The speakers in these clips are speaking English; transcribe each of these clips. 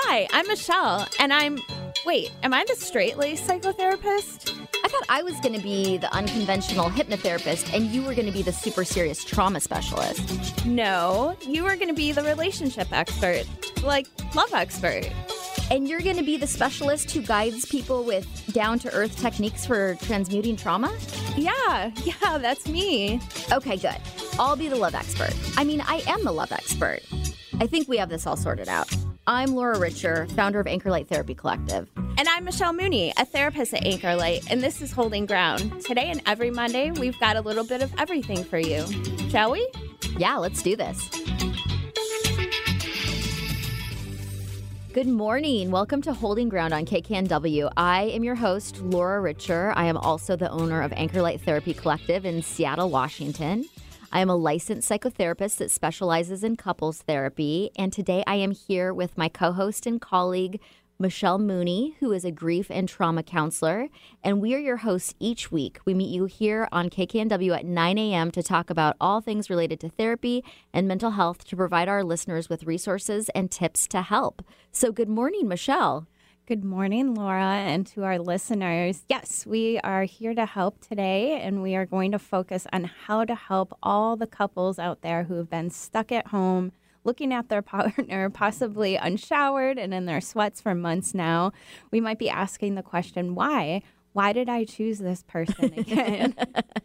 Hi, I'm Michelle, and am I the straight-laced psychotherapist? I thought I was going to be the unconventional hypnotherapist, and you were going to be the super serious trauma specialist. No, you were going to be the relationship expert, like love expert. And you're going to be the specialist who guides people with down-to-earth techniques for transmuting trauma? Yeah, that's me. Okay, good. I'll be the love expert. I mean, I am the love expert. I think we have this all sorted out. I'm Laura Richer, founder of Anchor Light Therapy Collective. And I'm Michelle Mooney, a therapist at Anchor Light, and this is Holding Ground. Today and every Monday, we've got a little bit of everything for you. Shall we? Yeah, let's do this. Good morning. Welcome to Holding Ground on KKNW. I am your host, Laura Richer. I am also the owner of Anchor Light Therapy Collective in Seattle, Washington. I am a licensed psychotherapist that specializes in couples therapy, and today I am here with my co-host and colleague, Michelle Mooney, who is a grief and trauma counselor, and we are your hosts each week. We meet you here on KKNW at 9 a.m. to talk about all things related to therapy and mental health to provide our listeners with resources and tips to help. So good morning, Michelle. Good morning, Laura, and to our listeners. Yes, we are here to help today, and we are going to focus on how to help all the couples out there who have been stuck at home, looking at their partner, possibly unshowered and in their sweats for months now. We might be asking the question, why? Why did I choose this person again?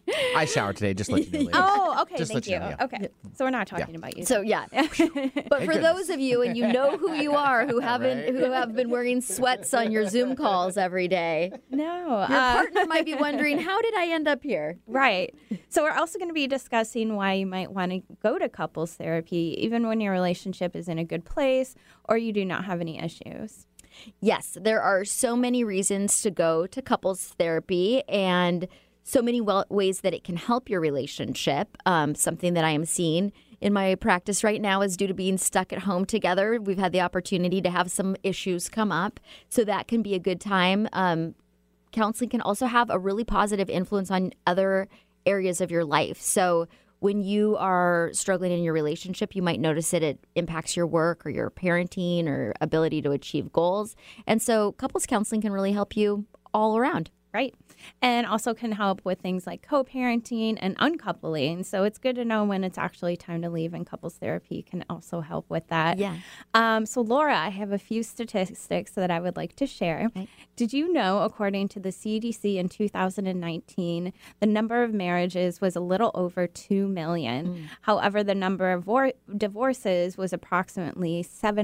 I showered today, just let you know. Ladies. Oh, okay, Just thank let you you. know, yeah. Okay, so we're not talking about you. So yeah, but for goodness. those of you, and you know who you are, who have been wearing sweats on your Zoom calls every day, No. your partner might be wondering, how did I end up here? Right. So we're also going to be discussing why you might want to go to couples therapy, even when your relationship is in a good place or you do not have any issues. Yes, there are so many reasons to go to couples therapy and so many ways that it can help your relationship. Something that I am seeing in my practice right now is due to being stuck at home together. We've had the opportunity to have some issues come up, so that can be a good time. Counseling can also have a really positive influence on other areas of your life. So when you are struggling in your relationship, you might notice that it impacts your work or your parenting or ability to achieve goals. And so couples counseling can really help you all around. Right. And also can help with things like co-parenting and uncoupling. So it's good to know when it's actually time to leave, and couples therapy can also help with that. Yeah. So Laura, I have a few statistics that I would like to share. Okay. Did you know, according to the CDC in 2019, the number of marriages was a little over 2 million. However, the number of divorces was approximately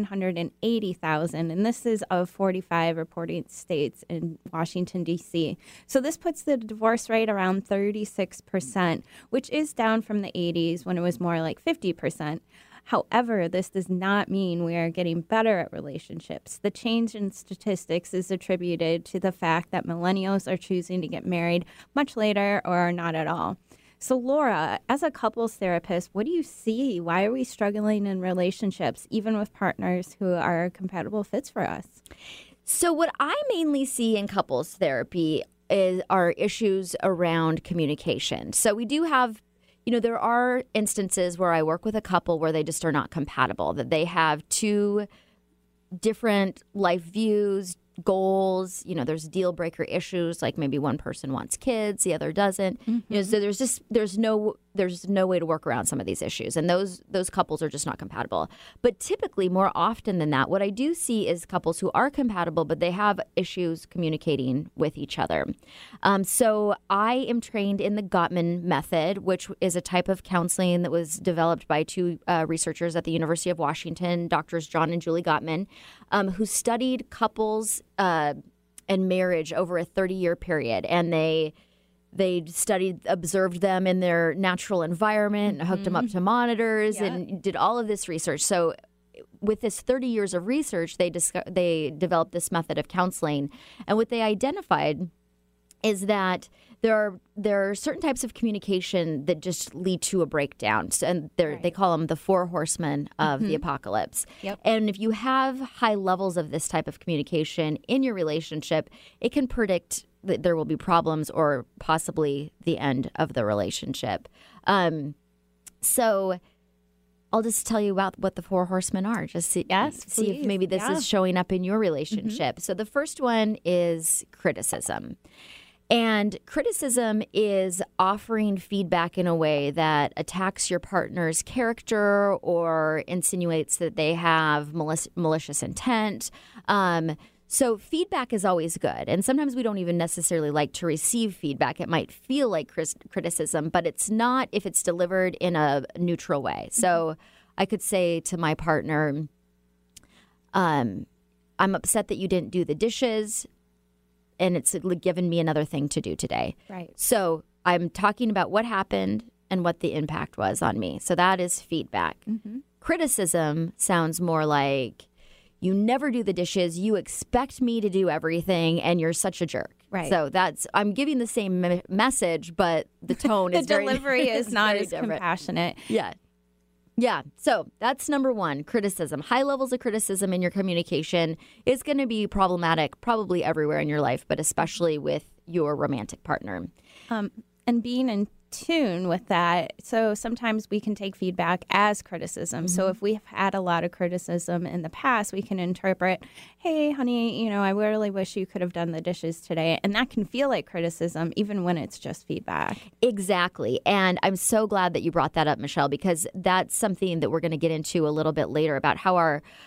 780,000. And this is of 45 reporting states in Washington, D.C. So this puts the divorce rate around 36%, which is down from the 80s when it was more like 50%. However, this does not mean we are getting better at relationships. The change in statistics is attributed to the fact that millennials are choosing to get married much later or not at all. So Laura, as a couples therapist, what do you see? Why are we struggling in relationships, even with partners who are compatible fits for us? So what I mainly see in couples therapy are issues around communication. So we do have, there are instances where I work with a couple where they just are not compatible, that they have two different life views, goals. There's deal breaker issues, like maybe one person wants kids, the other doesn't. So there's no way to work around some of these issues, and those couples are just not compatible. But typically, more often than that, what I do see is couples who are compatible, but they have issues communicating with each other. So I am trained in the Gottman method, which is a type of counseling that was developed by two researchers at the University of Washington, Doctors John and Julie Gottman, who studied couples and marriage over a 30-year period, and they observed them in their natural environment, hooked them up to monitors, and did all of this research. So with this 30 years of research, they developed this method of counseling. And what they identified is that there are certain types of communication that just lead to a breakdown. And they call them the four horsemen of the apocalypse. Yep. And if you have high levels of this type of communication in your relationship, it can predict that there will be problems or possibly the end of the relationship. So I'll just tell you about what the 4 horsemen are. Just see if please. maybe this is showing up in your relationship. So the first one is criticism. And criticism is offering feedback in a way that attacks your partner's character or insinuates that they have malicious intent. So feedback is always good. And sometimes we don't even necessarily like to receive feedback. It might feel like criticism, but it's not if it's delivered in a neutral way. So I could say to my partner, I'm upset that you didn't do the dishes, and it's given me another thing to do today. Right. So I'm talking about what happened and what the impact was on me. So that is feedback. Criticism sounds more like, you never do the dishes, you expect me to do everything, and you're such a jerk. Right. So I'm giving the same message, but the tone The is very delivery is not as different. compassionate. Yeah. So that's number one, criticism. High levels of criticism in your communication is going to be problematic probably everywhere in your life, but especially with your romantic partner. And being in tune with that. So sometimes we can take feedback as criticism. So if we've had a lot of criticism in the past, we can interpret, hey, honey, I really wish you could have done the dishes today. And that can feel like criticism, even when it's just feedback. Exactly. And I'm so glad that you brought that up, Michelle, because that's something that we're going to get into a little bit later about how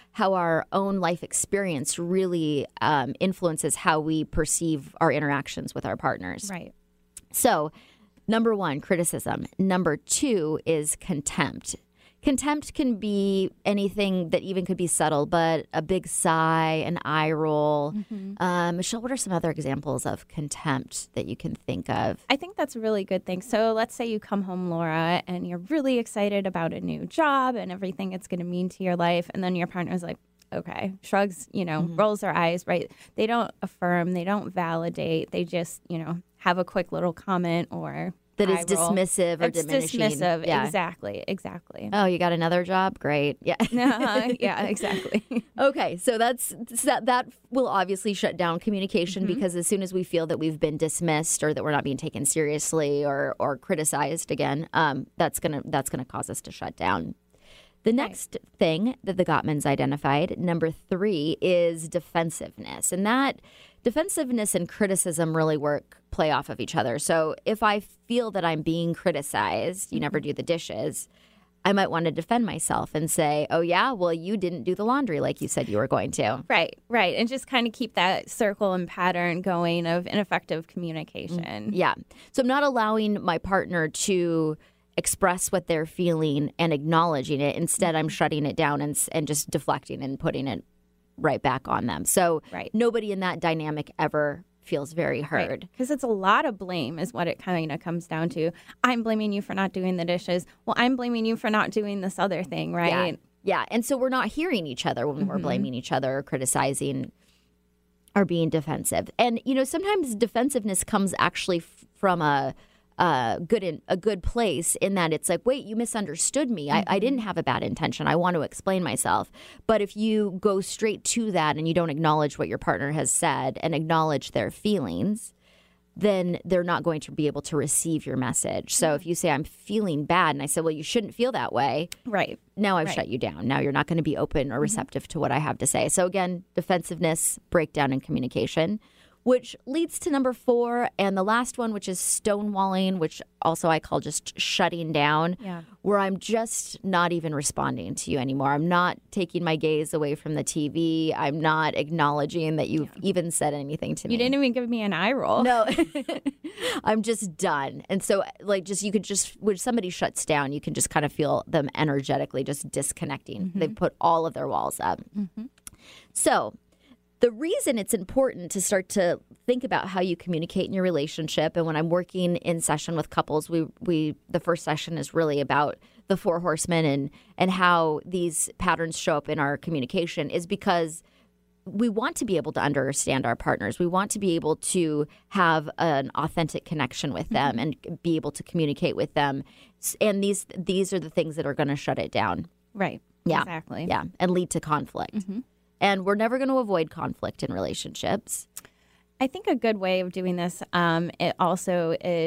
our own life experience really influences how we perceive our interactions with our partners. Right. So, number one, criticism. Number two is contempt. Contempt can be anything that even could be subtle, but a big sigh, an eye roll. Michelle, what are some other examples of contempt that you can think of? I think that's a really good thing. So let's say you come home, Laura, and you're really excited about a new job and everything it's going to mean to your life. And then your partner's like, okay, shrugs, rolls their eyes, right? They don't affirm, they don't validate. They just, have a quick little comment or that is eye roll. dismissive or It's diminishing. dismissive. Yeah. Exactly. Oh, you got another job? Great. Yeah. Yeah, exactly. Okay, so that will obviously shut down communication because as soon as we feel that we've been dismissed or that we're not being taken seriously or criticized again, that's gonna cause us to shut down. The next thing that the Gottmans identified, number 3, is defensiveness. And that defensiveness and criticism really play off of each other. So if I feel that I'm being criticized, you never do the dishes, I might want to defend myself and say, oh, yeah, well, you didn't do the laundry like you said you were going to. Right. And just kind of keep that circle and pattern going of ineffective communication. Yeah. So I'm not allowing my partner to express what they're feeling and acknowledging it. Instead, I'm shutting it down and just deflecting and putting it right back on them. So nobody in that dynamic ever feels very heard. Because it's a lot of blame is what it kind of comes down to. I'm blaming you for not doing the dishes. Well, I'm blaming you for not doing this other thing, right? Yeah. And so we're not hearing each other when we're blaming each other or criticizing or being defensive. And, sometimes defensiveness comes actually from a good place in that it's like, wait, you misunderstood me. I didn't have a bad intention. I want to explain myself. But if you go straight to that and you don't acknowledge what your partner has said and acknowledge their feelings, then they're not going to be able to receive your message. So if you say, I'm feeling bad, and I say, well, you shouldn't feel that way. Right. Now I've shut you down. Now you're not going to be open or receptive to what I have to say. So again, defensiveness, breakdown in communication, which leads to number 4, and the last one, which is stonewalling, which also I call just shutting down, where I'm just not even responding to you anymore. I'm not taking my gaze away from the TV. I'm not acknowledging that you've even said anything to me. You didn't even give me an eye roll. No, I'm just done. And so, when somebody shuts down, you can just kind of feel them energetically just disconnecting. They've put all of their walls up. So, the reason it's important to start to think about how you communicate in your relationship, and when I'm working in session with couples, the first session is really about the 4 horsemen and how these patterns show up in our communication, is because we want to be able to understand our partners. We want to be able to have an authentic connection with them and be able to communicate with them. And these are the things that are going to shut it down. Right. Yeah. Exactly. Yeah. And lead to conflict. And we're never going to avoid conflict in relationships. I think a good way of doing this, it also is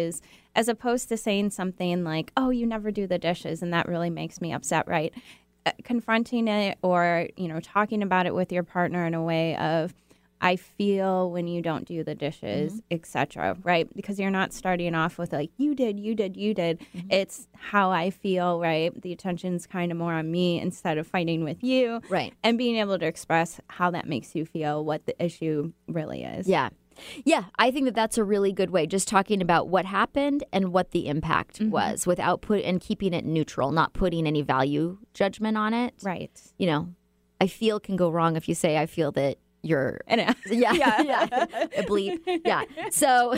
as opposed to saying something like, oh, you never do the dishes, and that really makes me upset, right? Confronting it or, talking about it with your partner in a way of, I feel when you don't do the dishes, etc., right? Because you're not starting off with like, you did. It's how I feel, right? The attention's kind of more on me instead of fighting with you. Right. And being able to express how that makes you feel, what the issue really is. Yeah. Yeah, I think that that's a really good way, just talking about what happened and what the impact was without and keeping it neutral, not putting any value judgment on it. Right. I feel can go wrong if you say, I feel that you're a bleep. Yeah. So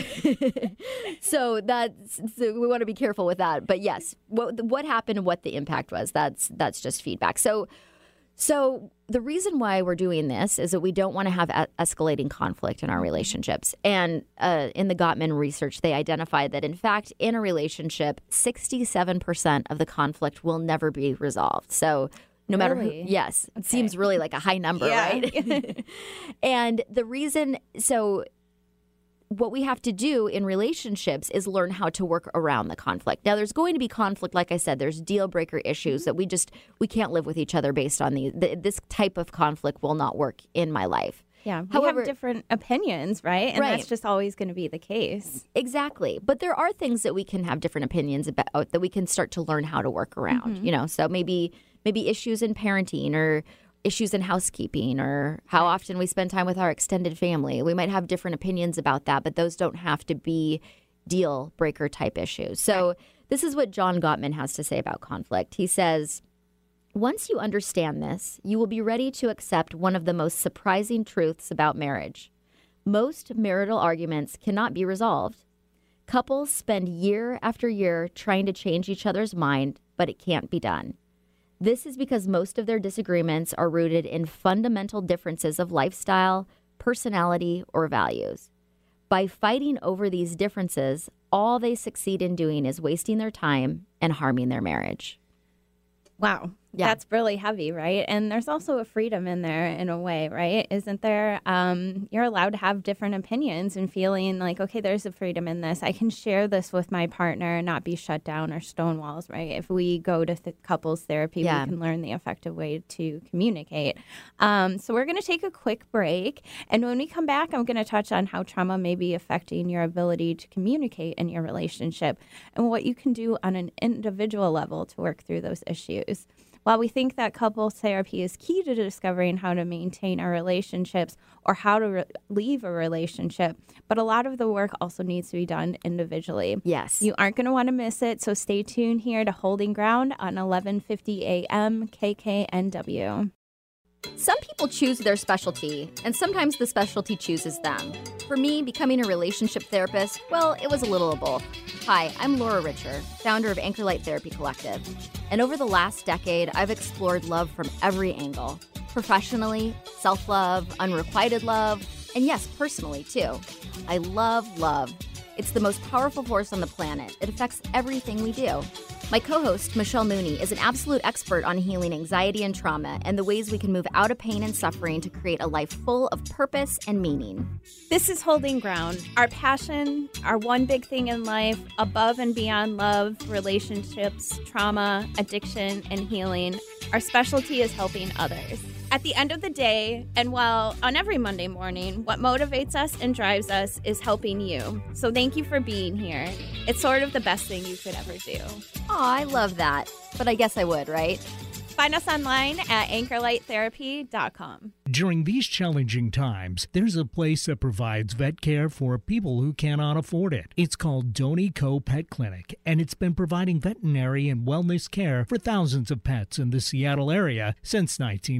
we want to be careful with that. But yes, what happened and what the impact was, that's just feedback. So the reason why we're doing this is that we don't want to have escalating conflict in our relationships. And in the Gottman research, they identified that, in fact, in a relationship, 67% of the conflict will never be resolved. So no matter who, yes, it seems really like a high number, right? And the reason, what we have to do in relationships is learn how to work around the conflict. Now, there's going to be conflict. Like I said, there's deal breaker issues that we can't live with each other based on this type of conflict will not work in my life. Yeah, we have different opinions, right? And that's just always going to be the case. Exactly. But there are things that we can have different opinions about that we can start to learn how to work around, So maybe issues in parenting or issues in housekeeping or how often we spend time with our extended family. We might have different opinions about that, but those don't have to be deal breaker type issues. So this is what John Gottman has to say about conflict. He says, once you understand this, you will be ready to accept one of the most surprising truths about marriage. Most marital arguments cannot be resolved. Couples spend year after year trying to change each other's mind, but it can't be done. This is because most of their disagreements are rooted in fundamental differences of lifestyle, personality, or values. By fighting over these differences, all they succeed in doing is wasting their time and harming their marriage. Wow. Yeah. That's really heavy, right? And there's also a freedom in there in a way, right? Isn't there? You're allowed to have different opinions and feeling like, okay, there's a freedom in this. I can share this with my partner and not be shut down or stonewalls, right? If we go to couples therapy, we can learn the effective way to communicate. So we're going to take a quick break. And when we come back, I'm going to touch on how trauma may be affecting your ability to communicate in your relationship and what you can do on an individual level to work through those issues. While we think that couples therapy is key to discovering how to maintain our relationships or how to leave a relationship, but a lot of the work also needs to be done individually. Yes. You aren't going to want to miss it, so stay tuned here to Holding Ground on 1150 AM KKNW. Some people choose their specialty, and sometimes the specialty chooses them. For me, becoming a relationship therapist, well, it was a little of both. Hi, I'm Laura Richer, founder of Anchor Light Therapy Collective. And over the last decade, I've explored love from every angle. Professionally, self-love, unrequited love, and yes, personally too. I love love. It's the most powerful force on the planet. It affects everything we do. My co-host, Michelle Mooney, is an absolute expert on healing anxiety and trauma and the ways we can move out of pain and suffering to create a life full of purpose and meaning. This is Holding Ground. Our passion, our one big thing in life, above and beyond love, relationships, trauma, addiction, and healing. Our specialty is helping others. At the end of the day, and well, on every Monday morning, what motivates us and drives us is helping you. So thank you for being here. It's sort of the best thing you could ever do. Aw, I love that. But I guess I would, right? Find us online at anchorlighttherapy.com. During these challenging times, there's a place that provides vet care for people who cannot afford it. It's called Doney Co. Pet Clinic, and it's been providing veterinary and wellness care for thousands of pets in the Seattle area since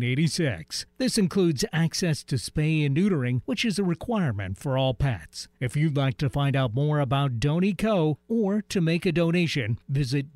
1986. This includes access to spay and neutering, which is a requirement for all pets. If you'd like to find out more about Doney Co. or to make a donation, visit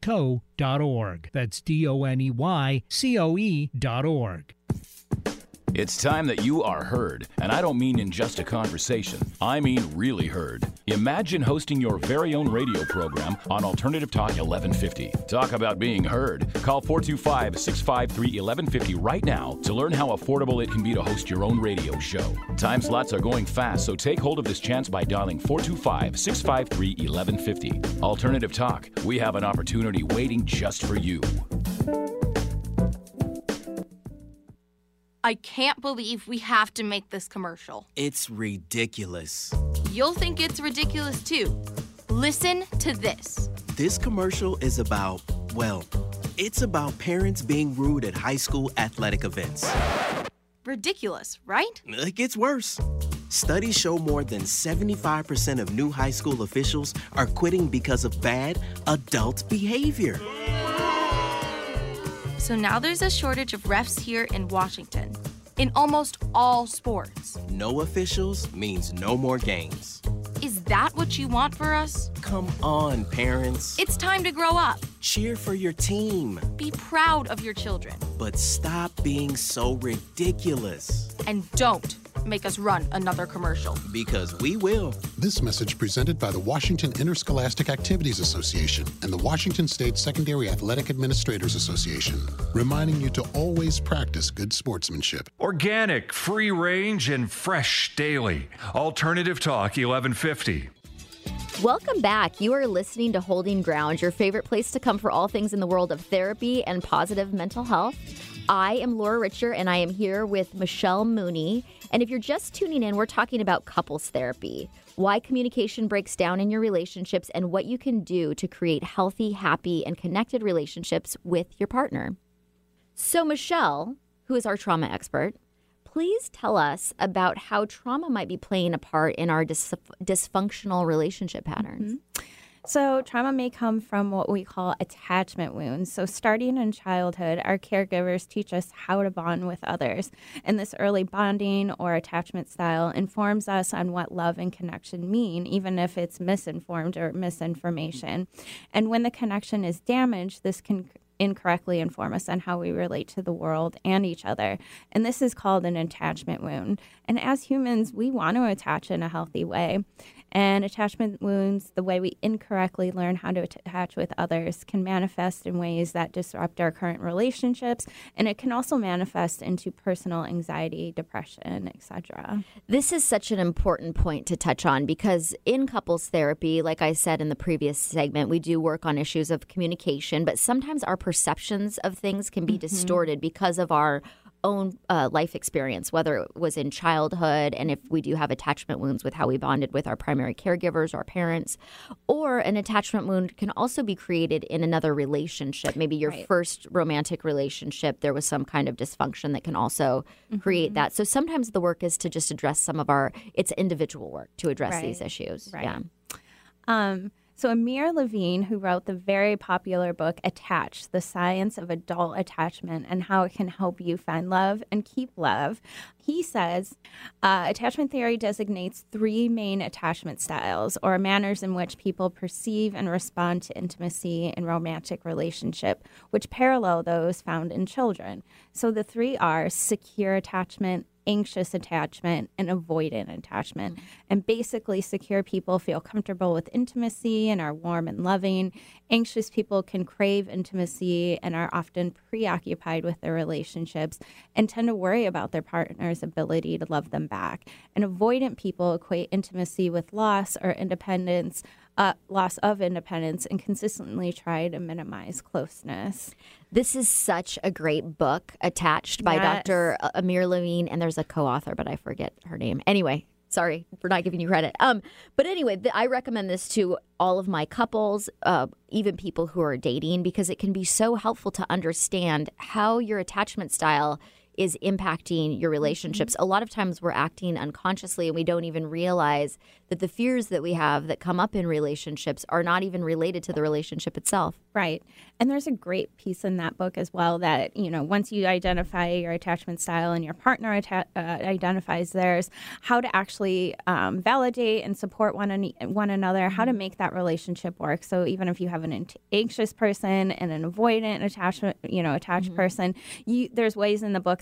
doneyco.org. That's DONEYCOE.org. It's time that you are heard, and I don't mean in just a conversation. I mean really heard. Imagine hosting your very own radio program on Alternative Talk 1150. Talk about being heard. Call 425-653-1150 right now to learn how affordable it can be to host your own radio show. Time slots are going fast, so take hold of this chance by dialing 425-653-1150. Alternative Talk, we have an opportunity waiting just for you. I can't believe we have to make this commercial. It's ridiculous. You'll think it's ridiculous too. Listen to this. This commercial is about, well, it's about parents being rude at high school athletic events. Ridiculous, right? It gets worse. Studies show more than 75% of new high school officials are quitting because of bad adult behavior. So now there's a shortage of refs here in Washington, in almost all sports. No officials means no more games. Is that what you want for us? Come on, parents. It's time to grow up. Cheer for your team. Be proud of your children. But stop being so ridiculous. And don't make us run another commercial. Because we will. This message presented by the Washington Interscholastic Activities Association and the Washington State Secondary Athletic Administrators Association, reminding you to always practice good sportsmanship. Organic, free range, and fresh daily. Alternative Talk 1150. Welcome back. You are listening to Holding Ground, your favorite place to come for all things in the world of therapy and positive mental health. I am Laura Richer, and I am here with Michelle Mooney. And if you're just tuning in, we're talking about couples therapy, why communication breaks down in your relationships, and what you can do to create healthy, happy, and connected relationships with your partner. So Michelle, who is our trauma expert, please tell us about how trauma might be playing a part in our dysfunctional relationship patterns. Mm-hmm. So trauma may come from what we call attachment wounds. So starting in childhood, our caregivers teach us how to bond with others. And this early bonding or attachment style informs us on what love and connection mean, even if it's misinformed or misinformation. And when the connection is damaged, this can incorrectly inform us on how we relate to the world and each other. And this is called an attachment wound. And as humans, we want to attach in a healthy way. And attachment wounds, the way we incorrectly learn how to attach with others, can manifest in ways that disrupt our current relationships, and it can also manifest into personal anxiety, depression, etc. This is such an important point to touch on because in couples therapy, like I said in the previous segment, we do work on issues of communication, but sometimes our perceptions of things can be distorted because of our own life experience, whether it was in childhood, and if we do have attachment wounds with how we bonded with our primary caregivers, our parents, or an attachment wound can also be created in another relationship. Maybe your first romantic relationship, there was some kind of dysfunction that can also create that. So sometimes the work is to just address it's individual work to address these issues. Right. Yeah. So Amir Levine, who wrote the very popular book Attached, The Science of Adult Attachment and How It Can Help You Find Love and Keep Love, he says attachment theory designates three main attachment styles, or manners in which people perceive and respond to intimacy in romantic relationship, which parallel those found in children. So the three are secure attachment, anxious attachment, and avoidant attachment. And basically, secure people feel comfortable with intimacy and are warm and loving. Anxious people can crave intimacy and are often preoccupied with their relationships and tend to worry about their partner's ability to love them back. And avoidant people equate intimacy with loss or independence, loss of independence, and consistently try to minimize closeness. This is such a great book, Attached, by Dr. Amir Levine, and there's a co-author, but I forget her name. Anyway, sorry for not giving you credit. But anyway, I recommend this to all of my couples, even people who are dating, because it can be so helpful to understand how your attachment style is impacting your relationships. A lot of times we're acting unconsciously and we don't even realize that the fears that we have that come up in relationships are not even related to the relationship itself. Right. And there's a great piece in that book as well that, once you identify your attachment style and your partner identifies theirs, how to actually validate and support one another, how to make that relationship work. So even if you have an anxious person and an avoidant attached person, there's ways in the book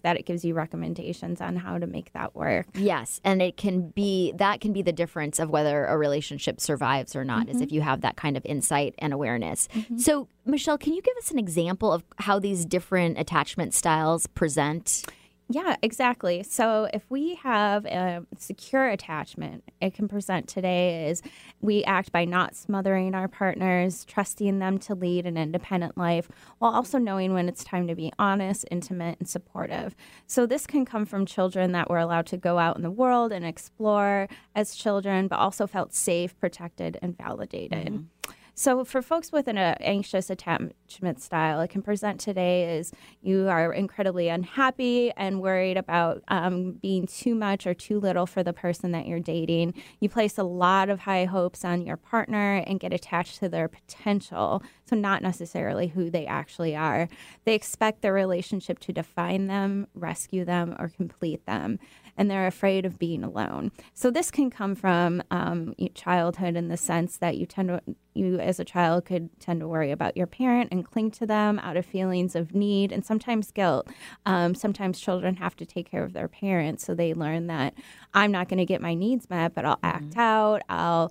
that it gives you recommendations on how to make that work. Yes, and that can be the difference of whether a relationship survives or not, is if you have that kind of insight and awareness. So, Michelle, can you give us an example of how these different attachment styles present? Yeah, exactly. So if we have a secure attachment, it can present today as we act by not smothering our partners, trusting them to lead an independent life, while also knowing when it's time to be honest, intimate, and supportive. So this can come from children that were allowed to go out in the world and explore as children, but also felt safe, protected, and validated. So for folks with an anxious attachment style, it can present today as you are incredibly unhappy and worried about being too much or too little for the person that you're dating. You place a lot of high hopes on your partner and get attached to their potential, so not necessarily who they actually are. They expect their relationship to define them, rescue them, or complete them, and they're afraid of being alone. So this can come from childhood, in the sense that you as a child could tend to worry about your parent and cling to them out of feelings of need and sometimes guilt. Sometimes children have to take care of their parents, so they learn that I'm not going to get my needs met, but I'll act out. I'll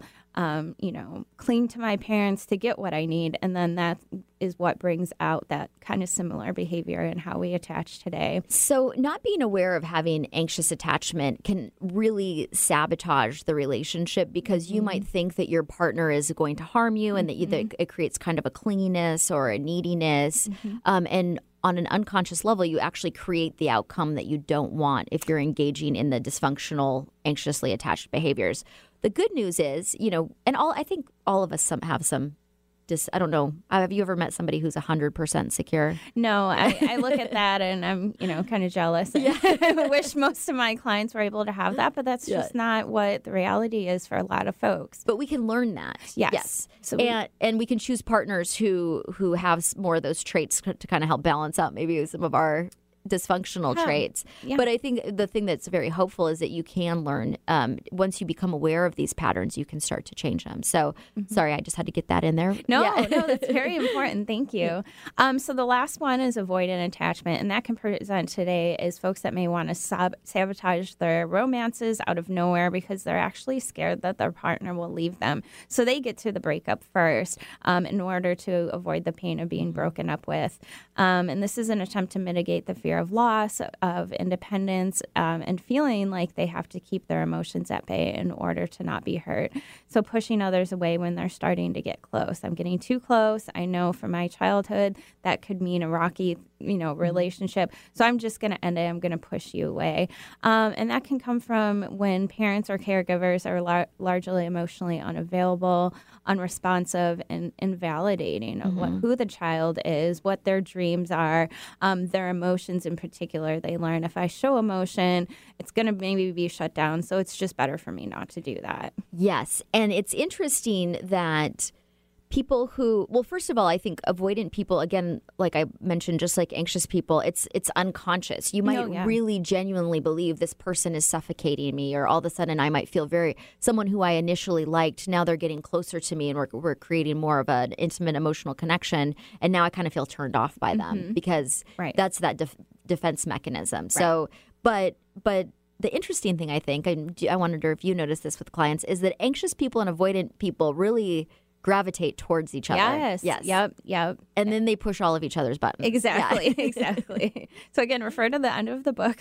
cling to my parents to get what I need. And then that is what brings out that kind of similar behavior in how we attach today. So not being aware of having anxious attachment can really sabotage the relationship, because you might think that your partner is going to harm you and that it creates kind of a clinginess or a neediness. And on an unconscious level, you actually create the outcome that you don't want if you're engaging in the dysfunctional, anxiously attached behaviors. The good news is, I think all of us have some. I don't know. Have you ever met somebody who's 100% secure? No, I look at that and I'm, kind of jealous. I wish most of my clients were able to have that, but that's just not what the reality is for a lot of folks. But we can learn that. Yes. So and we can choose partners who have more of those traits to kind of help balance out maybe some of our dysfunctional traits. Yeah. But I think the thing that's very hopeful is that you can learn, once you become aware of these patterns, you can start to change them. So sorry, I just had to get that in there. No, that's very important. Thank you. So the last one is avoidant attachment, and that can present today as folks that may want to sabotage their romances out of nowhere because they're actually scared that their partner will leave them. So they get to the breakup first in order to avoid the pain of being broken up with. And this is an attempt to mitigate the fear of loss, of independence, and feeling like they have to keep their emotions at bay in order to not be hurt. So pushing others away when they're starting to get close. I'm getting too close. I know from my childhood that could mean a rocky, relationship. So I'm just going to end it. I'm going to push you away. And that can come from when parents or caregivers are largely emotionally unavailable, unresponsive, and invalidating of who the child is, what their dreams are, their emotions in particular. They learn if I show emotion, it's going to maybe be shut down. So it's just better for me not to do that. Yes. And it's interesting that people first of all, I think avoidant people, again, like I mentioned, just like anxious people, it's unconscious. You might really genuinely believe this person is suffocating me, or all of a sudden I might feel someone who I initially liked, now they're getting closer to me and we're creating more of an intimate emotional connection. And now I kind of feel turned off by them because that's that defense mechanism. Right. So, but the interesting thing, I think, and I wonder if you notice this with clients, is that anxious people and avoidant people really gravitate towards each other. Yes. Yep. And then they push all of each other's buttons. Exactly. Exactly. So again, refer to the end of the book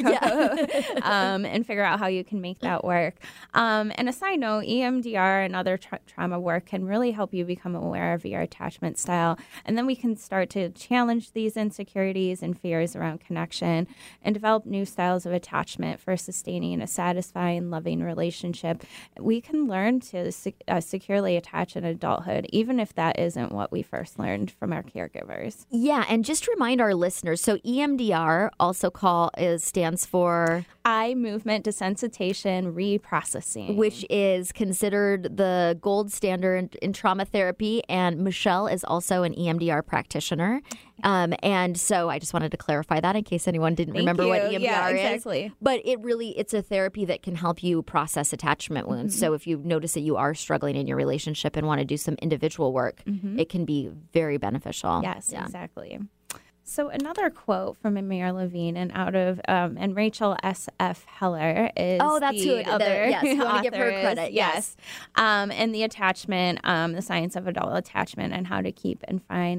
and figure out how you can make that work. And a side note, EMDR and other trauma work can really help you become aware of your attachment style. And then we can start to challenge these insecurities and fears around connection and develop new styles of attachment for sustaining a satisfying, loving relationship. We can learn to securely attach in adulthood, even if that isn't what we first learned from our caregivers. Yeah, and just to remind our listeners, so EMDR stands for eye movement desensitization reprocessing, which is considered the gold standard in trauma therapy. And Michelle is also an EMDR practitioner. And so I just wanted to clarify that in case anyone didn't remember what EMDR is. Exactly. But it's a therapy that can help you process attachment wounds. So if you notice that you are struggling in your relationship and want to do some individual work, it can be very beneficial. Yes, exactly. So another quote from Amir Levine and Rachel S.F. Heller is that's the who other yes, you want to give her author credit. Yes. And the attachment, the science of adult attachment, and how to keep and find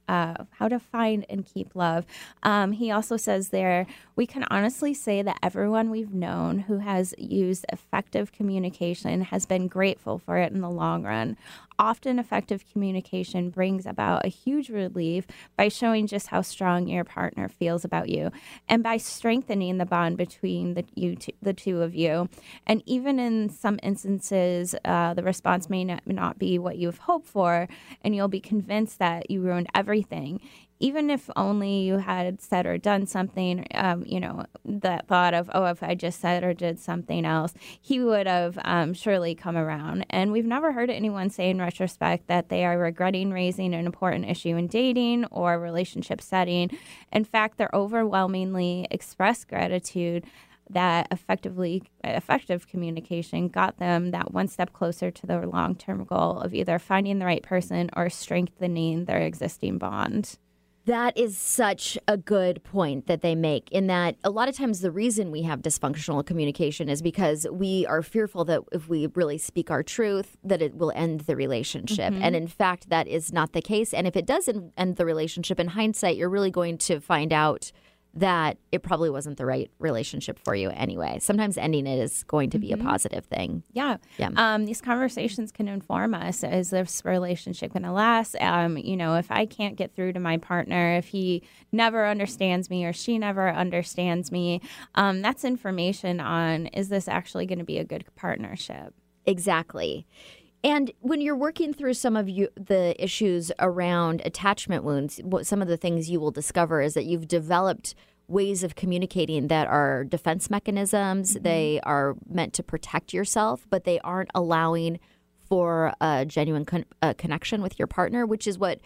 and keep love. He also says there, we can honestly say that everyone we've known who has used effective communication has been grateful for it in the long run. Often effective communication brings about a huge relief by showing just how strong your partner feels about you and by strengthening the bond between the two of you. And even in some instances, the response may not be what you've hoped for, and you'll be convinced that you ruined everything. Even if only you had said or done something, that thought of, if I just said or did something else, he would have surely come around. And we've never heard anyone say in retrospect that they are regretting raising an important issue in dating or relationship setting. In fact, they're overwhelmingly expressed gratitude that effective communication got them that one step closer to their long-term goal of either finding the right person or strengthening their existing bond. That is such a good point that they make, in that a lot of times the reason we have dysfunctional communication is because we are fearful that if we really speak our truth, that it will end the relationship. And in fact, that is not the case. And if it does end the relationship, in hindsight, you're really going to find out that it probably wasn't the right relationship for you anyway. Sometimes ending it is going to be a positive thing. Yeah. These conversations can inform us. Is this relationship going to last? If I can't get through to my partner, if he never understands me or she never understands me, that's information on, is this actually going to be a good partnership? Exactly. And when you're working through some of the issues around attachment wounds, some of the things you will discover is that you've developed ways of communicating that are defense mechanisms. They are meant to protect yourself, but they aren't allowing for a genuine connection with your partner, which is what,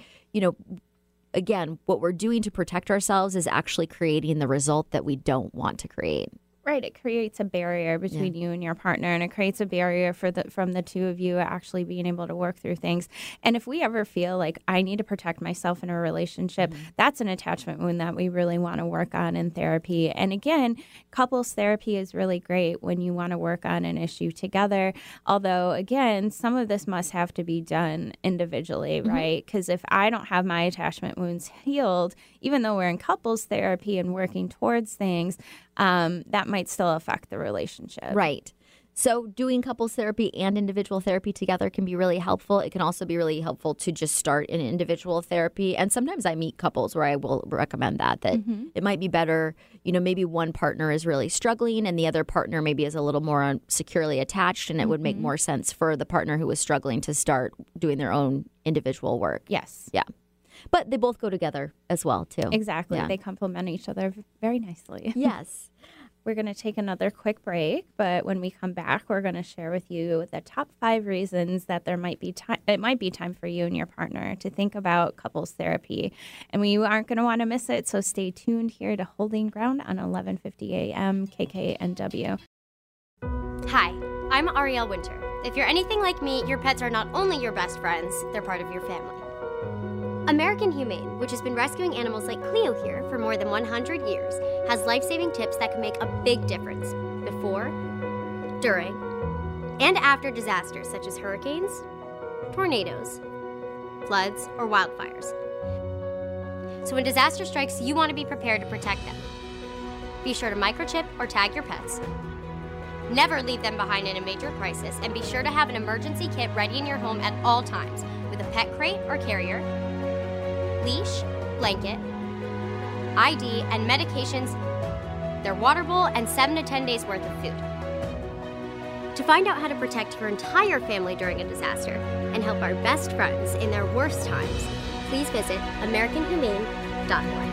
again, what we're doing to protect ourselves is actually creating the result that we don't want to create. Right. It creates a barrier between you and your partner, and it creates a barrier from the two of you actually being able to work through things. And if we ever feel like I need to protect myself in a relationship, that's an attachment wound that we really want to work on in therapy. And again, couples therapy is really great when you want to work on an issue together. Although, again, some of this must have to be done individually, right? Because if I don't have my attachment wounds healed, even though we're in couples therapy and working towards things, that might still affect the relationship. Right. So doing couples therapy and individual therapy together can be really helpful. It can also be really helpful to just start in individual therapy. And sometimes I meet couples where I will recommend that it might be better, maybe one partner is really struggling and the other partner maybe is a little more securely attached, and it would make more sense for the partner who is struggling to start doing their own individual work. Yes. Yeah. But they both go together as well, too. Exactly. Yeah. They complement each other very nicely. Yes. We're going to take another quick break, but when we come back, we're going to share with you the top 5 reasons that it might be time for you and your partner to think about couples therapy. And we aren't going to want to miss it, so stay tuned here to Holding Ground on 1150 AM KKNW. Hi, I'm Ariel Winter. If you're anything like me, your pets are not only your best friends, they're part of your family. American Humane, which has been rescuing animals like Cleo here for more than 100 years, has life-saving tips that can make a big difference before, during, and after disasters such as hurricanes, tornadoes, floods, or wildfires. So when disaster strikes, you want to be prepared to protect them. Be sure to microchip or tag your pets. Never leave them behind in a major crisis, and be sure to have an emergency kit ready in your home at all times with a pet crate or carrier, leash, blanket, ID, and medications, their water bowl, and 7 to 10 days worth of food. To find out how to protect your entire family during a disaster and help our best friends in their worst times, please visit AmericanHumane.org.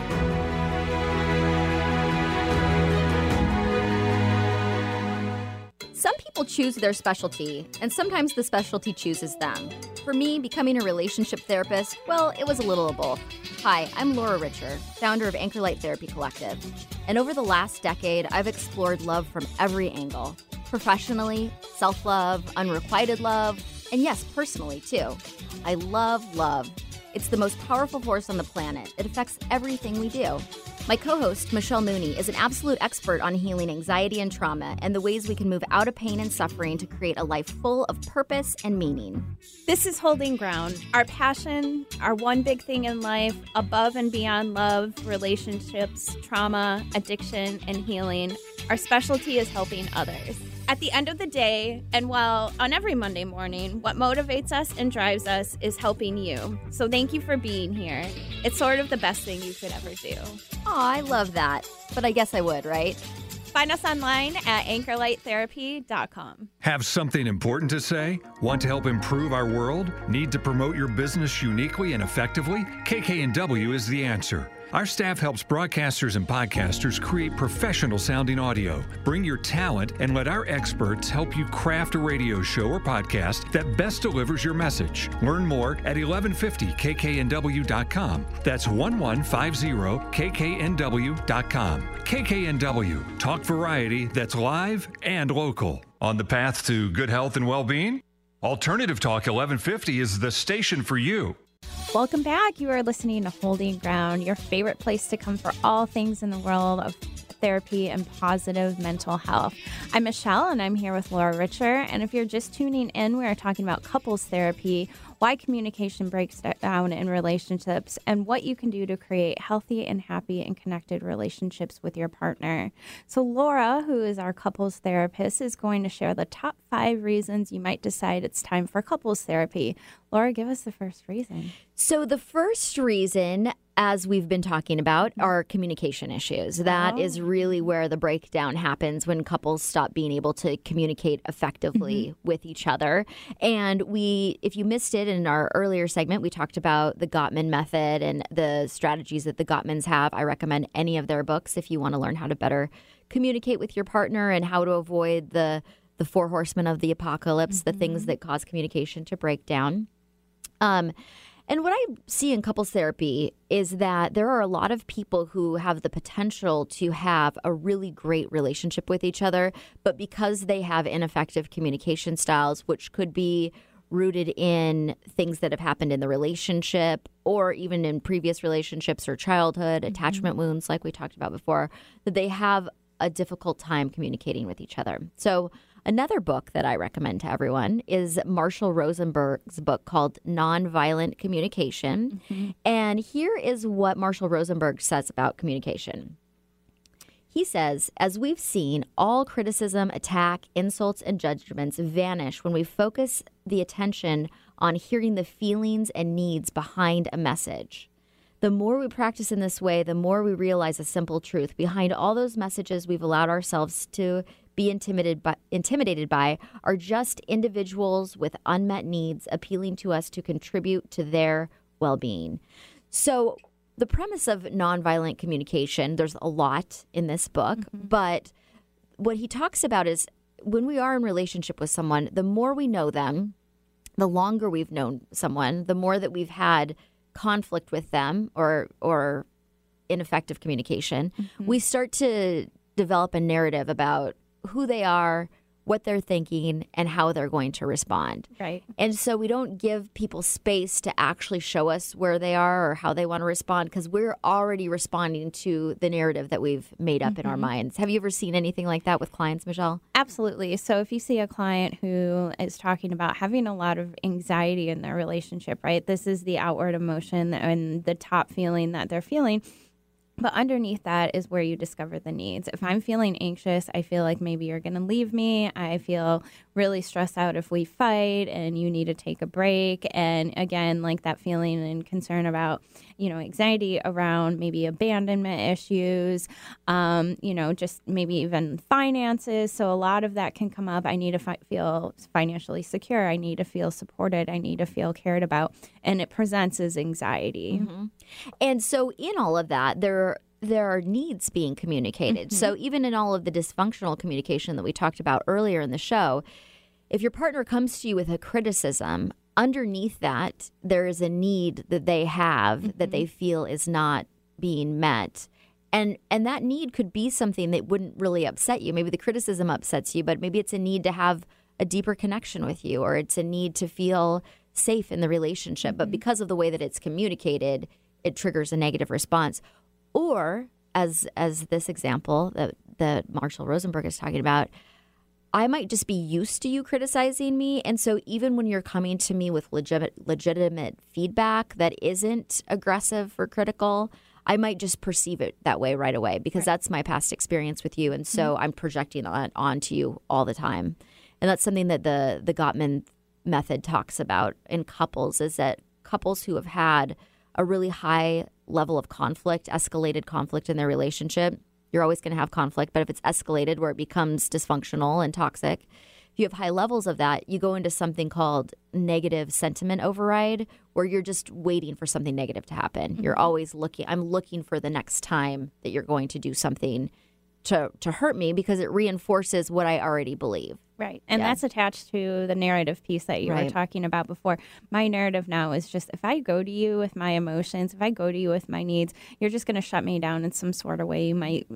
Some people choose their specialty, and sometimes the specialty chooses them. For me, becoming a relationship therapist, well, it was a little of both. Hi, I'm Laura Richer, founder of Anchor Light Therapy Collective. And over the last decade, I've explored love from every angle. Professionally, self-love, unrequited love, and yes, personally too. I love love. It's the most powerful force on the planet. It affects everything we do. My co-host, Michelle Mooney, is an absolute expert on healing anxiety and trauma and the ways we can move out of pain and suffering to create a life full of purpose and meaning. This is Holding Ground. Our passion, our one big thing in life, above and beyond love, relationships, trauma, addiction, and healing. Our specialty is helping others. At the end of the day, and well, on every Monday morning, what motivates us and drives us is helping you. So thank you for being here. It's sort of the best thing you could ever do. Oh, I love that. But I guess I would, right? Find us online at anchorlighttherapy.com. Have something important to say? Want to help improve our world? Need to promote your business uniquely and effectively? KKNW is the answer. Our staff helps broadcasters and podcasters create professional-sounding audio. Bring your talent and let our experts help you craft a radio show or podcast that best delivers your message. Learn more at 1150kknw.com. That's 1150kknw.com. KKNW, talk variety that's live and local. On the path to good health and well-being? Alternative Talk 1150 is the station for you. Welcome back. You are listening to Holding Ground, your favorite place to come for all things in the world of therapy and positive mental health. I'm Michelle, and I'm here with Laura Richer. And if you're just tuning in, we are talking about couples therapy, why communication breaks down in relationships, and what you can do to create healthy and happy and connected relationships with your partner. So Laura, who is our couples therapist, is going to share the top 5 reasons you might decide it's time for couples therapy. Laura, give us the first reason. So the first reason, as we've been talking about, are communication issues. That is really where the breakdown happens when couples stop being able to communicate effectively with each other. And if you missed it in our earlier segment, we talked about the Gottman method and the strategies that the Gottmans have. I recommend any of their books if you want to learn how to better communicate with your partner and how to avoid the 4 horsemen of the apocalypse, the things that cause communication to break down. And what I see in couples therapy is that there are a lot of people who have the potential to have a really great relationship with each other, but because they have ineffective communication styles, which could be rooted in things that have happened in the relationship or even in previous relationships or childhood, attachment wounds like we talked about before, that they have a difficult time communicating with each other. So another book that I recommend to everyone is Marshall Rosenberg's book called Nonviolent Communication. And here is what Marshall Rosenberg says about communication. He says, as we've seen, all criticism, attack, insults, and judgments vanish when we focus the attention on hearing the feelings and needs behind a message. The more we practice in this way, the more we realize a simple truth. Behind all those messages we've allowed ourselves to be intimidated by are just individuals with unmet needs appealing to us to contribute to their well-being. So the premise of nonviolent communication, there's a lot in this book, but what he talks about is when we are in relationship with someone, the more we know them, the longer we've known someone, the more that we've had conflict with them or ineffective communication, we start to develop a narrative about who they are, what they're thinking, and how they're going to respond. Right. And so we don't give people space to actually show us where they are or how they want to respond because we're already responding to the narrative that we've made up in our minds. Have you ever seen anything like that with clients, Michelle? Absolutely. So if you see a client who is talking about having a lot of anxiety in their relationship, right? This is the outward emotion and the top feeling that they're feeling. But underneath that is where you discover the needs. If I'm feeling anxious, I feel like maybe you're going to leave me. I feel really stressed out if we fight and you need to take a break. And again, like that feeling and concern about, anxiety around maybe abandonment issues, just maybe even finances. So a lot of that can come up. I need to feel financially secure. I need to feel supported. I need to feel cared about. And it presents as anxiety. And so in all of that, there are needs being communicated. So even in all of the dysfunctional communication that we talked about earlier in the show, if your partner comes to you with a criticism, underneath that, there is a need that they have that they feel is not being met. And that need could be something that wouldn't really upset you. Maybe the criticism upsets you, but maybe it's a need to have a deeper connection with you, or it's a need to feel safe in the relationship, but because of the way that it's communicated, it triggers a negative response. Or as this example that Marshall Rosenberg is talking about, I might just be used to you criticizing me. And so even when you're coming to me with legitimate feedback that isn't aggressive or critical, I might just perceive it that way right away because that's my past experience with you. And so I'm projecting that onto you all the time. And that's something that the Gottman method talks about in couples, is that couples who have had a really high level of conflict, escalated conflict in their relationship, you're always going to have conflict, but if it's escalated where it becomes dysfunctional and toxic, if you have high levels of that, you go into something called negative sentiment override, where you're just waiting for something negative to happen. You're always I'm looking for the next time that you're going to do something to hurt me because it reinforces what I already believe. Right. And that's attached to the narrative piece that you were talking about before. My narrative now is just, if I go to you with my emotions, if I go to you with my needs, you're just going to shut me down in some sort of way. You might,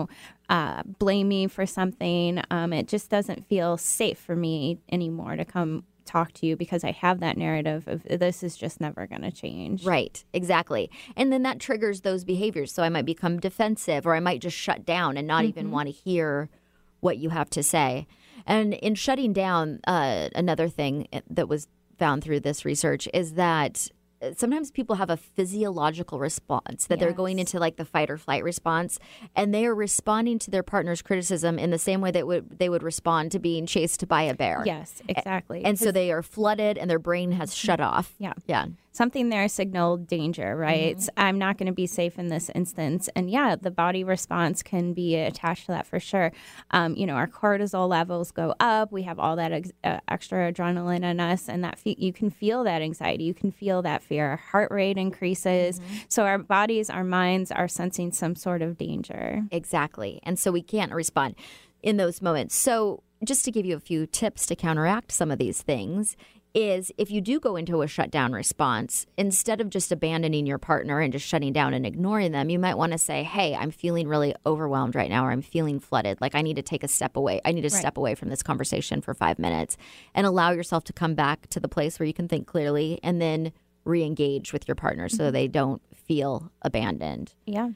blame me for something. It just doesn't feel safe for me anymore to come talk to you because I have that narrative of this is just never going to change. Right, exactly. And then that triggers those behaviors. So I might become defensive, or I might just shut down and not even want to hear what you have to say. And in shutting down, another thing that was found through this research is that sometimes people have a physiological response, that they're going into like the fight or flight response, and they are responding to their partner's criticism in the same way that they would respond to being chased by a bear. Yes, exactly. And so they are flooded and their brain has shut off. Yeah. Something there signaled danger, right? I'm not going to be safe in this instance. And the body response can be attached to that for sure. Our cortisol levels go up. We have all that extra adrenaline in us, and that you can feel that anxiety. You can feel that fear. Our heart rate increases. So our bodies, our minds are sensing some sort of danger. Exactly. And so we can't respond in those moments. So just to give you a few tips to counteract some of these things is, if you do go into a shutdown response, instead of just abandoning your partner and just shutting down and ignoring them, you might want to say, hey, I'm feeling really overwhelmed right now, or I'm feeling flooded. Like I need to take a step away. I need to step away from this conversation for 5 minutes, and allow yourself to come back to the place where you can think clearly and then re-engage with your partner so they don't feel abandoned. Yeah.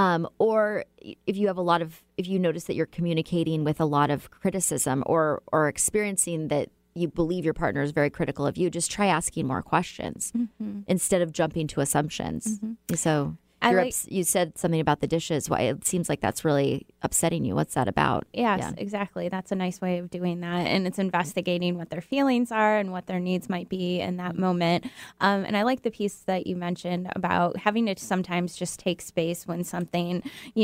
Or if you notice that you're communicating with a lot of criticism or experiencing that you believe your partner is very critical of you, just try asking more questions instead of jumping to assumptions. So you said something about the dishes. Why it seems like that's really upsetting you. What's that about? Yes, exactly. That's a nice way of doing that. And it's investigating what their feelings are and what their needs might be in that moment. And I like the piece that you mentioned about having to sometimes just take space when something,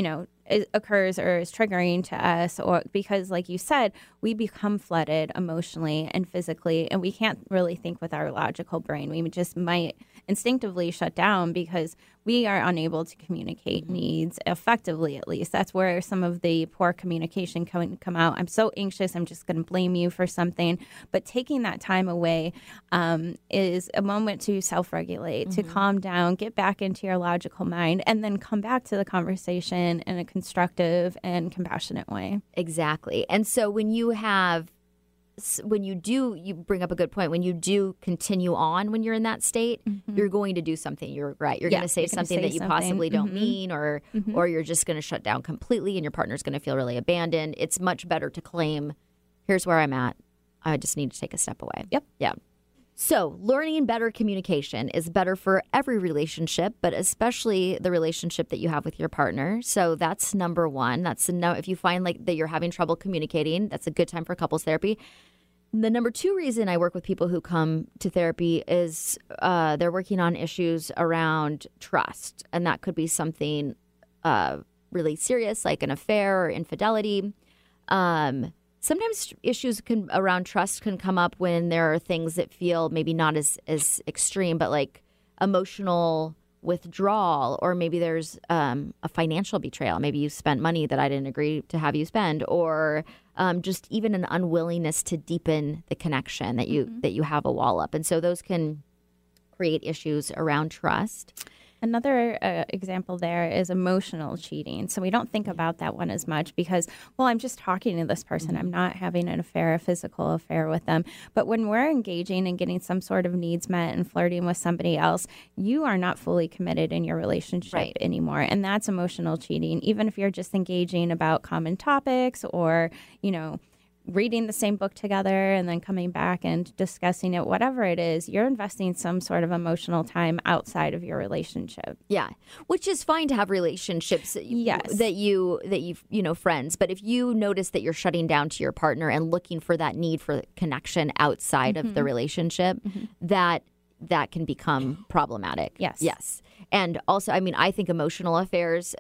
occurs or is triggering to us, or because like you said, we become flooded emotionally and physically, and we can't really think with our logical brain. We just might instinctively shut down because we are unable to communicate needs effectively. At least that's where some of the poor communication can come out. I'm so anxious, I'm just going to blame you for something. But taking that time away is a moment to self-regulate, to calm down, get back into your logical mind, and then come back to the conversation in a constructive and compassionate way. Exactly. And so you bring up a good point. When you do continue on when you're in that state, you're going to do something you regret. You're going to say something that you possibly don't mean, or you're just going to shut down completely and your partner's going to feel really abandoned. It's much better to claim, here's where I'm at. I just need to take a step away. Yep. Yeah. So learning better communication is better for every relationship, but especially the relationship that you have with your partner. So that's number one. If you find like that you're having trouble communicating, that's a good time for couples therapy. The number two reason I work with people who come to therapy is they're working on issues around trust. And that could be something really serious, like an affair or infidelity. Sometimes issues around trust can come up when there are things that feel maybe not as extreme, but like emotional withdrawal, or maybe there's a financial betrayal. Maybe you spent money that I didn't agree to have you spend, or just even an unwillingness to deepen the connection that you have a wall up. And so those can create issues around trust. Another example there is emotional cheating. So we don't think about that one as much because, well, I'm just talking to this person. I'm not having an affair, a physical affair with them. But when we're engaging and getting some sort of needs met and flirting with somebody else, you are not fully committed in your relationship anymore. And that's emotional cheating, even if you're just engaging about common topics or, reading the same book together and then coming back and discussing it, whatever it is, you're investing some sort of emotional time outside of your relationship. Yeah, which is fine to have relationships that you friends. But if you notice that you're shutting down to your partner and looking for that need for connection outside of the relationship, that can become problematic. Yes. And also, I think emotional affairs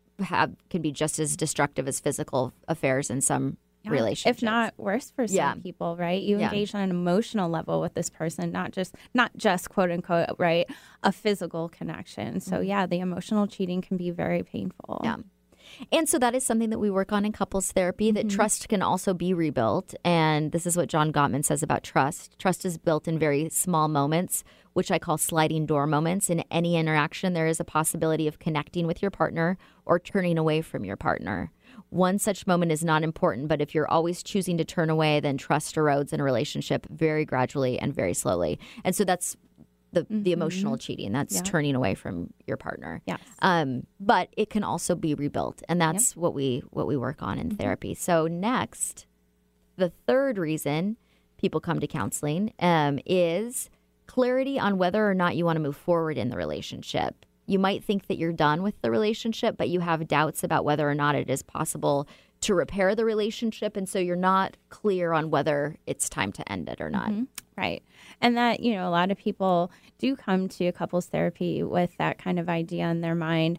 can be just as destructive as physical affairs in some relationships, if not worse for some people, right? You engage on an emotional level with this person, not just quote unquote, right, a physical connection. So the emotional cheating can be very painful. Yeah. And so that is something that we work on in couples therapy, that trust can also be rebuilt. And this is what John Gottman says about trust. Trust is built in very small moments, which I call sliding door moments. In any interaction, there is a possibility of connecting with your partner or turning away from your partner. One such moment is not important, but if you're always choosing to turn away, then trust erodes in a relationship very gradually and very slowly. And so that's the emotional cheating. That's turning away from your partner. Yes. But it can also be rebuilt, and that's what we work on in therapy. So next, the third reason people come to counseling is clarity on whether or not you want to move forward in the relationship. You might think that you're done with the relationship, but you have doubts about whether or not it is possible to repair the relationship. And so you're not clear on whether it's time to end it or not. Right. And that, a lot of people do come to couples therapy with that kind of idea in their mind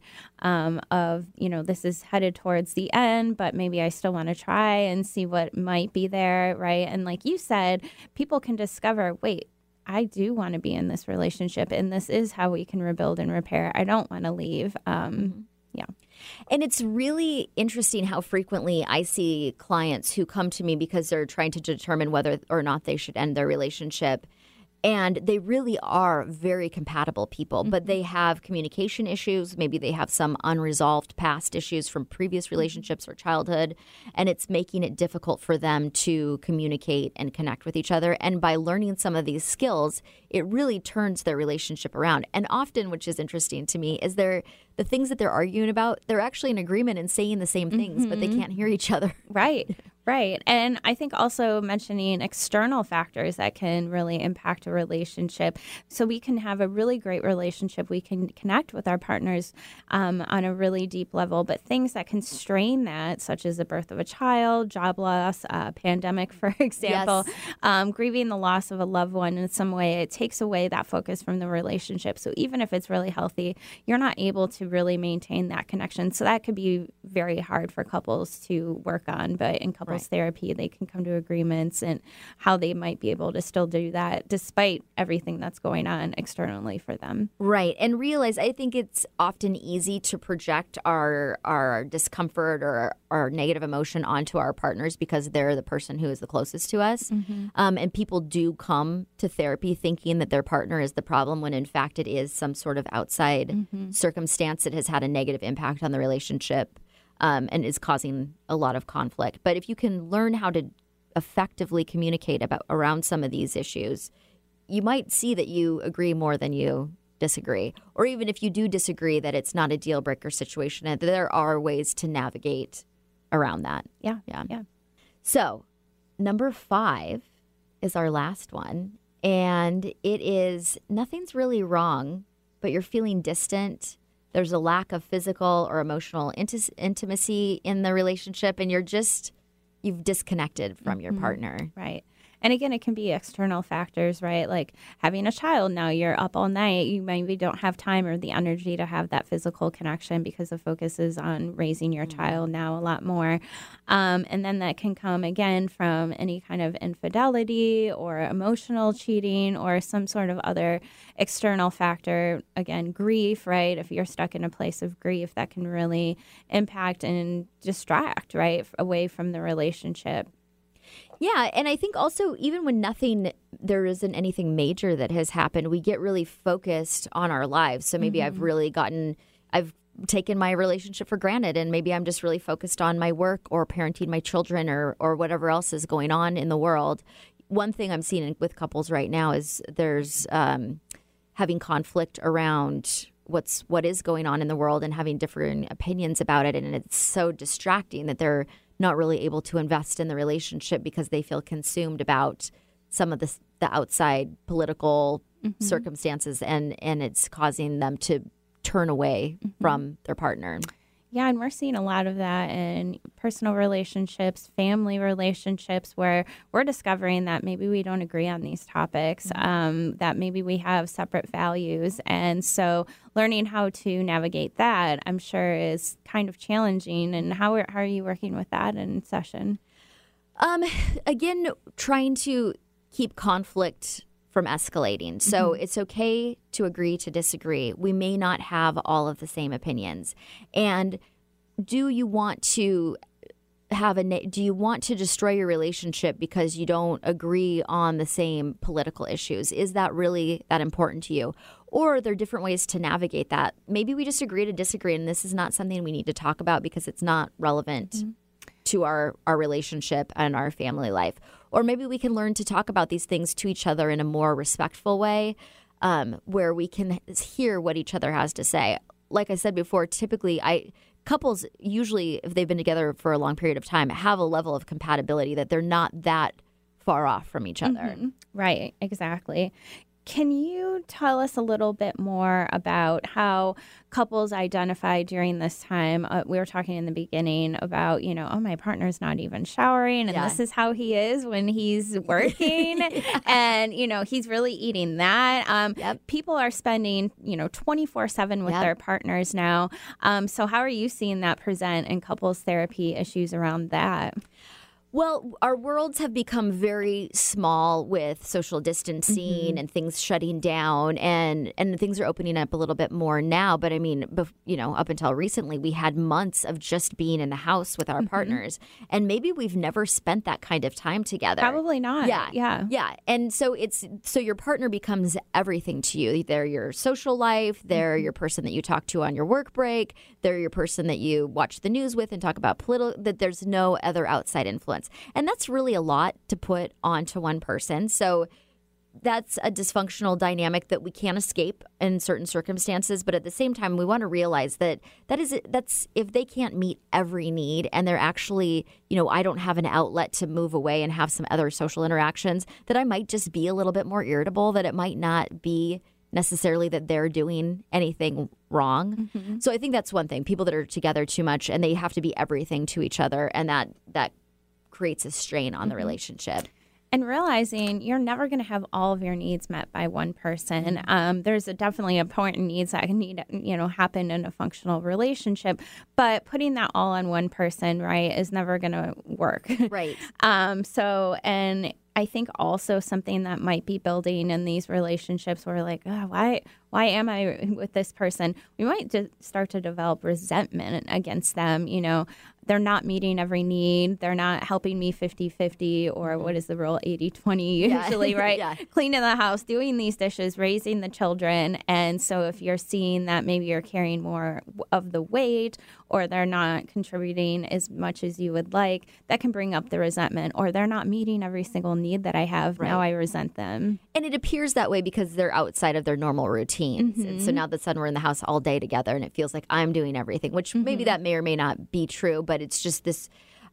of, this is headed towards the end, but maybe I still want to try and see what might be there. Right. And like you said, people can discover, wait, I do want to be in this relationship, and this is how we can rebuild and repair. I don't want to leave. Yeah. And it's really interesting how frequently I see clients who come to me because they're trying to determine whether or not they should end their relationship. And they really are very compatible people, but they have communication issues. Maybe they have some unresolved past issues from previous relationships or childhood, and it's making it difficult for them to communicate and connect with each other. And by learning some of these skills, it really turns their relationship around. And often, which is interesting to me, is the things that they're arguing about, they're actually in agreement and saying the same things, but they can't hear each other. Right. And I think also mentioning external factors that can really impact a relationship. So we can have a really great relationship. We can connect with our partners on a really deep level, but things that can strain that, such as the birth of a child, job loss, pandemic, for example, grieving the loss of a loved one in some way, it takes away that focus from the relationship. So even if it's really healthy, you're not able to really maintain that connection. So that could be very hard for couples to work on, but in couples therapy, they can come to agreements and how they might be able to still do that despite everything that's going on externally for them. Right. And realize, I think it's often easy to project our discomfort or our negative emotion onto our partners because they're the person who is the closest to us. And people do come to therapy thinking that their partner is the problem when in fact it is some sort of outside circumstance that has had a negative impact on the relationship. And is causing a lot of conflict. But if you can learn how to effectively communicate around some of these issues, you might see that you agree more than you disagree. Or even if you do disagree, that it's not a deal breaker situation, and there are ways to navigate around that. Yeah. So number 5 is our last one. And it is nothing's really wrong, but you're feeling distant. There's a lack of physical or emotional intimacy in the relationship, and you've disconnected from your partner. Right. And again, it can be external factors, right? Like having a child now, you're up all night. You maybe don't have time or the energy to have that physical connection because the focus is on raising your child now a lot more. And then that can come again from any kind of infidelity or emotional cheating or some sort of other external factor. Again, grief, right? If you're stuck in a place of grief, that can really impact and distract, right, away from the relationship. Yeah, and I think also even when there isn't anything major that has happened, we get really focused on our lives. So maybe I've taken my relationship for granted, and maybe I'm just really focused on my work or parenting my children or whatever else is going on in the world. One thing I'm seeing with couples right now is there's having conflict around what is going on in the world and having different opinions about it, and it's so distracting that they're not really able to invest in the relationship because they feel consumed about some of the outside political circumstances, and it's causing them to turn away from their partner. Yeah, and we're seeing a lot of that in personal relationships, family relationships, where we're discovering that maybe we don't agree on these topics, that maybe we have separate values. And so learning how to navigate that, I'm sure, is kind of challenging. And how are you working with that in session? Again, trying to keep conflict from escalating. So it's okay to agree to disagree. We may not have all of the same opinions. And do you want to destroy your relationship because you don't agree on the same political issues? Is that really that important to you? Or are there different ways to navigate that? Maybe we just agree to disagree, and this is not something we need to talk about because it's not relevant to our relationship and our family life. Or maybe we can learn to talk about these things to each other in a more respectful way, where we can hear what each other has to say. Like I said before, typically couples, usually if they've been together for a long period of time, have a level of compatibility that they're not that far off from each other. Right, exactly. Can you tell us a little bit more about how couples identify during this time? We were talking in the beginning about, oh, my partner's not even showering, and this is how he is when he's working, and, he's really eating that. People are spending, 24/7 with their partners now. So how are you seeing that present in couples therapy issues around that? Well, our worlds have become very small with social distancing and things shutting down, and things are opening up a little bit more now. But I mean, up until recently, we had months of just being in the house with our partners, and maybe we've never spent that kind of time together. Probably not. Yeah. And so your partner becomes everything to you. They're your social life. They're your person that you talk to on your work break. They're your person that you watch the news with and talk about that there's no other outside influence. And that's really a lot to put onto one person. So that's a dysfunctional dynamic that we can't escape in certain circumstances. But at the same time, we want to realize that's if they can't meet every need and they're actually, I don't have an outlet to move away and have some other social interactions, that I might just be a little bit more irritable, that it might not be necessarily that they're doing anything wrong. So I think that's one thing. People that are together too much and they have to be everything to each other, and that creates a strain on the relationship. And realizing you're never going to have all of your needs met by one person. There's definitely important needs that need, happen in a functional relationship. But putting that all on one person, right, is never going to work. Right. And I think also something that might be building in these relationships where like, why am I with this person? We might start to develop resentment against them. They're not meeting every need. They're not helping me 50-50, or what is the rule, 80-20 usually, right? Cleaning the house, doing these dishes, raising the children. And so if you're seeing that maybe you're carrying more of the weight, or they're not contributing as much as you would like, that can bring up the resentment. Or they're not meeting every single need that I have. Now I resent them. And it appears that way because they're outside of their normal routines. And so now that suddenly we're in the house all day together and it feels like I'm doing everything, which maybe that may or may not be true, but it's just this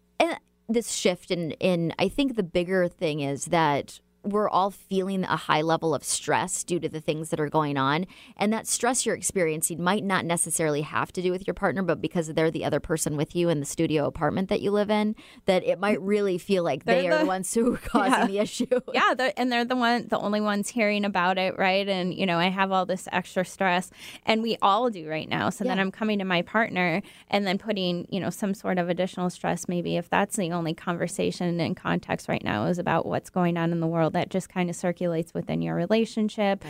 shift. And I think the bigger thing is that we're all feeling a high level of stress due to the things that are going on. And that stress you're experiencing might not necessarily have to do with your partner, but because they're the other person with you in the studio apartment that you live in, that it might really feel like they are the ones who are causing the issue. Yeah, they're the only ones hearing about it, right? And, I have all this extra stress, and we all do right now. So then I'm coming to my partner and then putting, some sort of additional stress, maybe if that's the only conversation and context right now is about what's going on in the world that just kind of circulates within your relationship.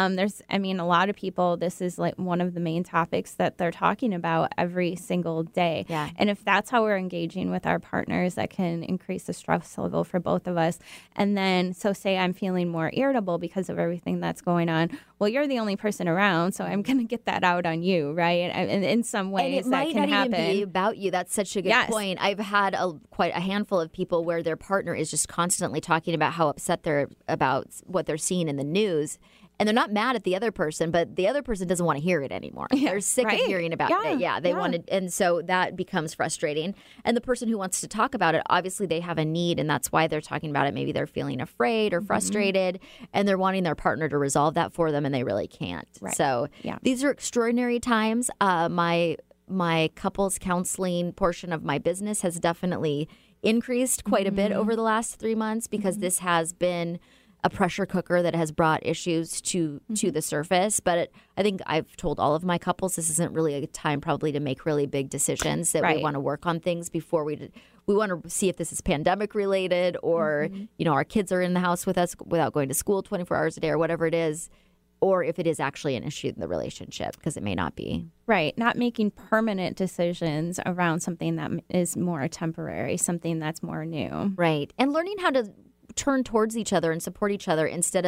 A lot of people, this is like one of the main topics that they're talking about every single day. Yeah. And if that's how we're engaging with our partners, that can increase the stress level for both of us. And then, so say I'm feeling more irritable because of everything that's going on. Well, you're the only person around, so I'm going to get that out on you, right? And in some ways that can happen. And it might not even be about you. That's such a good point. I've had quite a handful of people where their partner is just constantly talking about how upset they're about what they're seeing in the news. And they're not mad at the other person, but the other person doesn't want to hear it anymore. They're sick of hearing about it. They wanted, and so that becomes frustrating. And the person who wants to talk about it, obviously they have a need, and that's why they're talking about it. Maybe they're feeling afraid or frustrated, and they're wanting their partner to resolve that for them, and they really can't. Right. So these are extraordinary times. My couples counseling portion of my business has definitely increased quite a bit over the last 3 months because this has been a pressure cooker that has brought issues to the surface. But I think I've told all of my couples this isn't really a time probably to make really big decisions, that we want to work on things before we want to see if this is pandemic related or, our kids are in the house with us without going to school 24 hours a day or whatever it is, or if it is actually an issue in the relationship, because it may not be. Right. Not making permanent decisions around something that is more temporary, something that's more new. Right. And learning how to turn towards each other and support each other instead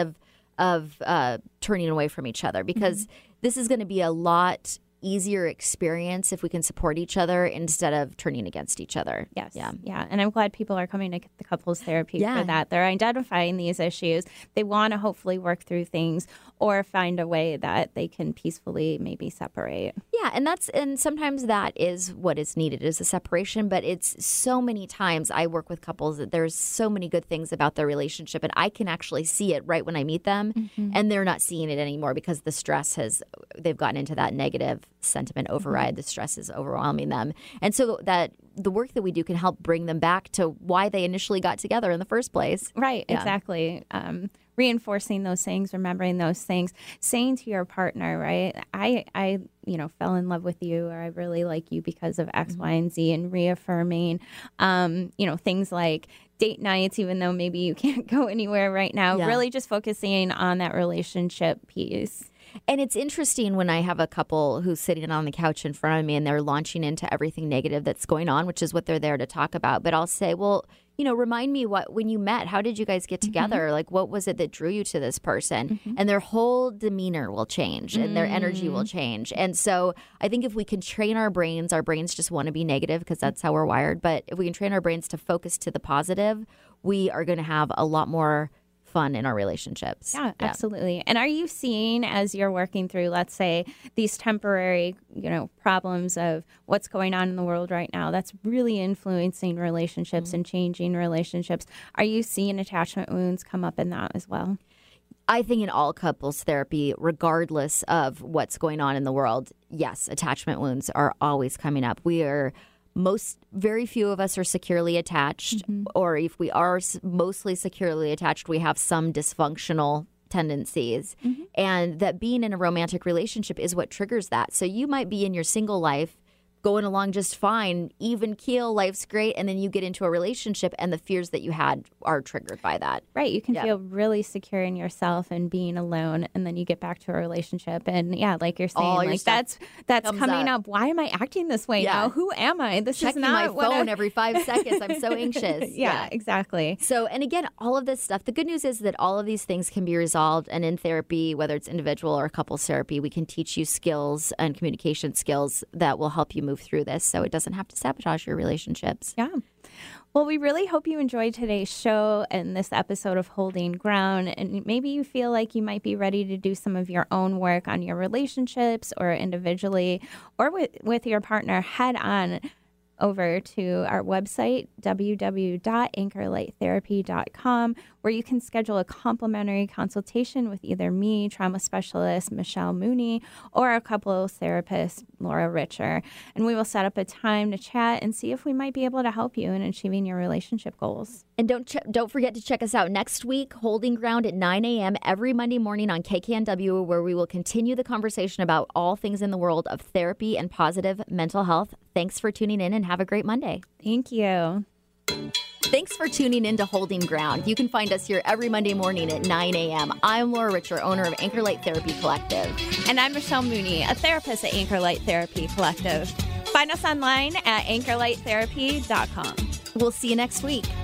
of turning away from each other, because this is going to be a lot easier experience if we can support each other instead of turning against each other. Yes. Yeah. And I'm glad people are coming to the couples therapy for that. They're identifying these issues. They want to hopefully work through things or find a way that they can peacefully maybe separate. Yeah. And sometimes that is what is needed, is a separation. But it's so many times I work with couples that there's so many good things about their relationship, and I can actually see it right when I meet them, and they're not seeing it anymore because the stress they've gotten into that negative sentiment override. The stress is overwhelming them. And so that the work that we do can help bring them back to why they initially got together in the first place. Right, exactly. Reinforcing those things, remembering those things, saying to your partner, right, I fell in love with you, or I really like you because of X, Y, and Z, and reaffirming, things like date nights, even though maybe you can't go anywhere right now, really just focusing on that relationship piece. And it's interesting when I have a couple who's sitting on the couch in front of me and they're launching into everything negative that's going on, which is what they're there to talk about. But I'll say, well, remind me when you met, how did you guys get together? Like, what was it that drew you to this person? And their whole demeanor will change and their energy will change. And so I think if we can train our brains just want to be negative because that's how we're wired. But if we can train our brains to focus to the positive, we are going to have a lot more fun in our relationships. Yeah, absolutely. And are you seeing, as you're working through, let's say, these temporary, problems of what's going on in the world right now that's really influencing relationships and changing relationships, are you seeing attachment wounds come up in that as well? I think in all couples therapy, regardless of what's going on in the world, yes, attachment wounds are always coming up. Very few of us are securely attached, or if we are mostly securely attached, we have some dysfunctional tendencies. And that being in a romantic relationship is what triggers that. So you might be in your single life going along just fine, even keel, life's great, and then you get into a relationship and the fears that you had are triggered by that. Right. You can feel really secure in yourself and being alone, and then you get back to a relationship and like you're saying, like that's coming up. Why am I acting this way now? Who am I? This Checking is not my phone every 5 seconds. I'm so anxious. Yeah, exactly. So, and again, all of this stuff, the good news is that all of these things can be resolved, and in therapy, whether it's individual or couples therapy, we can teach you skills and communication skills that will help you move through this so it doesn't have to sabotage your relationships. Yeah. Well, we really hope you enjoyed today's show and this episode of Holding Ground. And maybe you feel like you might be ready to do some of your own work on your relationships or individually or with your partner. Head on over to our website, www.anchorlighttherapy.com, where you can schedule a complimentary consultation with either me, trauma specialist Michelle Mooney, or our couples therapist, Laura Richer. And we will set up a time to chat and see if we might be able to help you in achieving your relationship goals. And don't forget to check us out next week, Holding Ground at 9 a.m. every Monday morning on KKNW, where we will continue the conversation about all things in the world of therapy and positive mental health. Thanks for tuning in and have a great Monday. Thank you. Thanks for tuning in to Holding Ground. You can find us here every Monday morning at 9 a.m. I'm Laura Richer, owner of Anchor Light Therapy Collective. And I'm Michelle Mooney, a therapist at Anchor Light Therapy Collective. Find us online at anchorlighttherapy.com. We'll see you next week.